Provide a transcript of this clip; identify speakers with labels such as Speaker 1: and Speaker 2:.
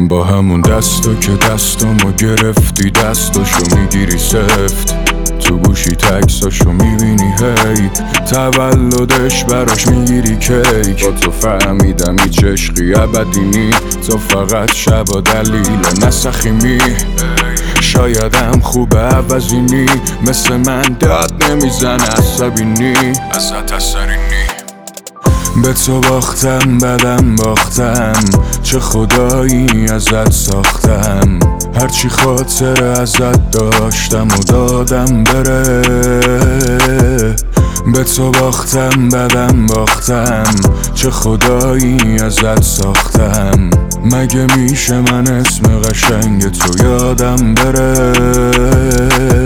Speaker 1: با همون دستو که دستامو گرفتی دستاشو میگیری سفت، تو گوشی تکساشو میبینی هی، تولدش براش میگیری کیک. با تو فهمیدم هیچ عشقی ابدی نی، تو فقط شب و دلیل نسخیمی. شایدم خوب عوضینی، مثل من داد نمیزن عصبی نی، ازت اثری نی. به تو باختم بدم باختم، چه خدایی ازت ساختم. هرچی خاطر ازت داشتم و دادم بره. به تو باختم بدم باختم، چه خدایی ازت ساختم. مگه میشه من اسم قشنگ تو یادم بره؟